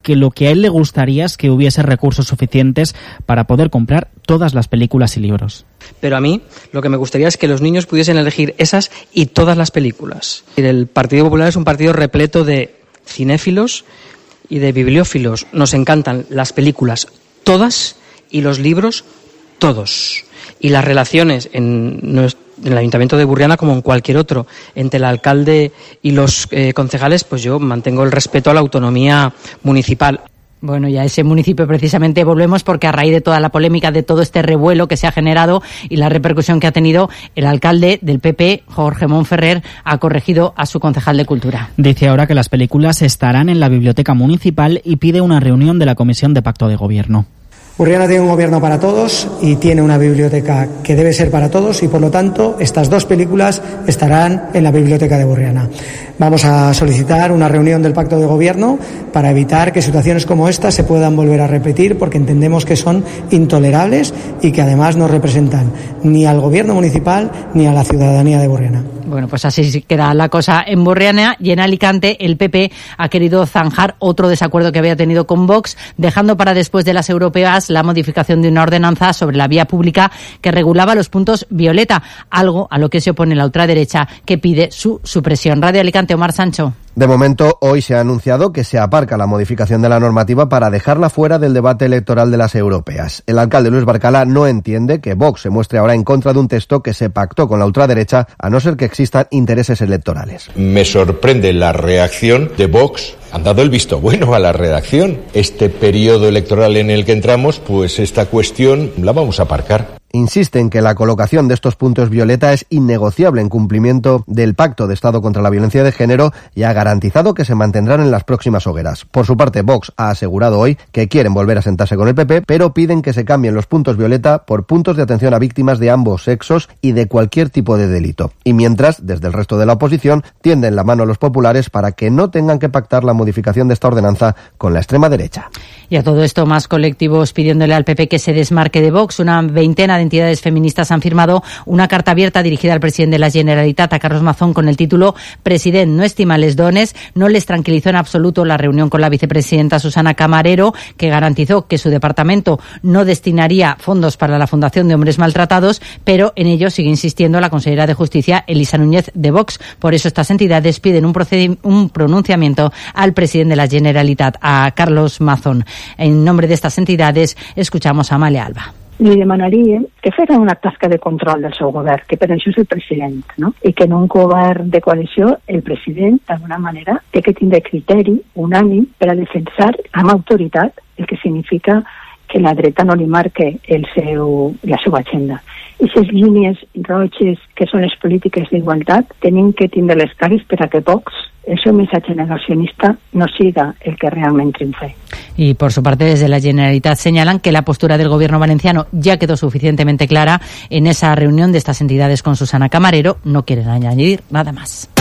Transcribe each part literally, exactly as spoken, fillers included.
que lo que a él le gustaría es que hubiese recursos suficientes para poder comprar todas las películas y libros. Pero a mí lo que me gustaría es que los niños pudiesen elegir esas y todas las películas. El Partido Popular es un partido repleto de cinéfilos y de bibliófilos. Nos encantan las películas todas y los libros todos. Y las relaciones en, en el Ayuntamiento de Burriana, como en cualquier otro, entre el alcalde y los eh, concejales, pues yo mantengo el respeto a la autonomía municipal. Bueno, y a ese municipio precisamente volvemos porque a raíz de toda la polémica, de todo este revuelo que se ha generado y la repercusión que ha tenido, el alcalde del P P, Jorge Monferrer, ha corregido a su concejal de Cultura. Dice ahora que las películas estarán en la biblioteca municipal y pide una reunión de la Comisión de Pacto de Gobierno. Burriana tiene un gobierno para todos y tiene una biblioteca que debe ser para todos y, por lo tanto, estas dos películas estarán en la biblioteca de Burriana. Vamos a solicitar una reunión del Pacto de Gobierno para evitar que situaciones como esta se puedan volver a repetir, porque entendemos que son intolerables y que además no representan ni al gobierno municipal ni a la ciudadanía de Burriana. Bueno, pues así queda la cosa en Burriana, y en Alicante el P P ha querido zanjar otro desacuerdo que había tenido con Vox, dejando para después de las europeas la modificación de una ordenanza sobre la vía pública que regulaba los puntos violeta, algo a lo que se opone la ultraderecha, que pide su supresión. Radio Alicante, Omar Sancho. De momento, hoy se ha anunciado que se aparca la modificación de la normativa para dejarla fuera del debate electoral de las europeas. El alcalde Luis Barcala no entiende que Vox se muestre ahora en contra de un texto que se pactó con la ultraderecha, a no ser que existan intereses electorales. Me sorprende la reacción de Vox. Han dado el visto bueno a la redacción. Este periodo electoral en el que entramos, pues esta cuestión la vamos a aparcar. Insiste en que la colocación de estos puntos violeta es innegociable en cumplimiento del Pacto de Estado contra la Violencia de Género y ha garantizado que se mantendrán en las próximas hogueras. Por su parte, Vox ha asegurado hoy que quieren volver a sentarse con el P P, pero piden que se cambien los puntos violeta por puntos de atención a víctimas de ambos sexos y de cualquier tipo de delito. Y mientras, desde el resto de la oposición, tienden la mano a los populares para que no tengan que pactar la modificación de esta ordenanza con la extrema derecha. Y a todo esto, más colectivos pidiéndole al P P que se desmarque de Vox. Una veintena de entidades feministas han firmado una carta abierta dirigida al presidente de la Generalitat, a Carlos Mazón, con el título «President, no estima les dones». No les tranquilizó en absoluto la reunión con la vicepresidenta Susana Camarero, que garantizó que su departamento no destinaría fondos para la Fundación de Hombres Maltratados, pero en ello sigue insistiendo la consejera de Justicia, Elisa Núñez, de Vox. Por eso estas entidades piden un, proced- un pronunciamiento al presidente de la Generalitat, a Carlos Mazón. En nombre de estas entidades, escuchamos a Amalia Alba. Li demanaria que fera una tasca de control del seu govern, que per això és el president, no? I que en un govern de coalició el president, d'alguna manera, té que tindre criteri unànim per a defensar amb autoritat el que significa que la dreta no li marque el seu, la seva agenda. I aquestes línies roges que són les polítiques d'igualtat tenen que tindre les clares per a que Vox, el seu mensaje negacionista, no siga el que realmente triunfe. Y por su parte, desde la Generalitat señalan que la postura del gobierno valenciano ya quedó suficientemente clara en esa reunión de estas entidades con Susana Camarero. No quieren añadir nada más.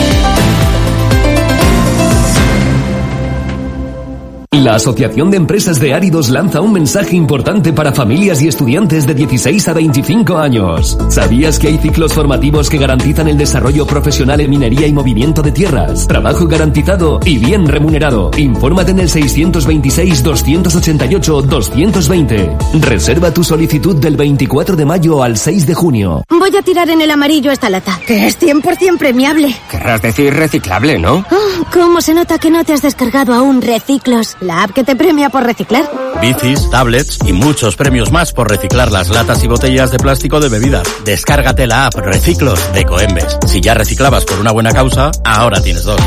La Asociación de Empresas de Áridos lanza un mensaje importante para familias y estudiantes de dieciséis a veinticinco años. ¿Sabías que hay ciclos formativos que garantizan el desarrollo profesional en minería y movimiento de tierras? Trabajo garantizado y bien remunerado. Infórmate en el seiscientos veintiséis, doscientos ochenta y ocho, doscientos veinte. Reserva tu solicitud del veinticuatro de mayo al seis de junio. Voy a tirar en el amarillo esta lata, que es cien por ciento premiable. Querrás decir reciclable, ¿no? Oh, ¿cómo se nota que no te has descargado aún Reciclos? La app que te premia por reciclar. Bicis, tablets y muchos premios más por reciclar las latas y botellas de plástico de bebidas. Descárgate la app Reciclos de Ecoembes. Si ya reciclabas por una buena causa, ahora tienes dos.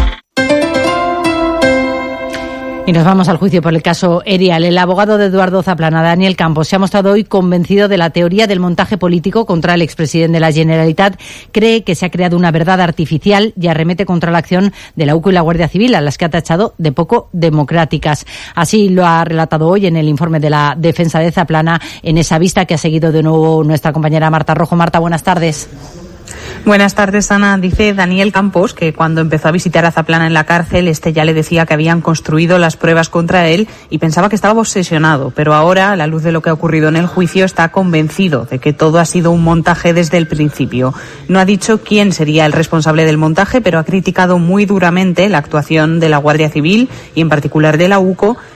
Y nos vamos al juicio por el caso Erial. El abogado de Eduardo Zaplana, Daniel Campos, se ha mostrado hoy convencido de la teoría del montaje político contra el expresidente de la Generalitat. Cree que se ha creado una verdad artificial y arremete contra la acción de la U C O y la Guardia Civil, a las que ha tachado de poco democráticas. Así lo ha relatado hoy en el informe de la defensa de Zaplana, en esa vista que ha seguido de nuevo nuestra compañera Marta Rojo. Marta, buenas tardes. Buenas tardes, Ana. Dice Daniel Campos que cuando empezó a visitar a Zaplana en la cárcel, este ya le decía que habían construido las pruebas contra él y pensaba que estaba obsesionado. Pero ahora, a la luz de lo que ha ocurrido en el juicio, está convencido de que todo ha sido un montaje desde el principio. No ha dicho quién sería el responsable del montaje, pero ha criticado muy duramente la actuación de la Guardia Civil y en particular de la U C O,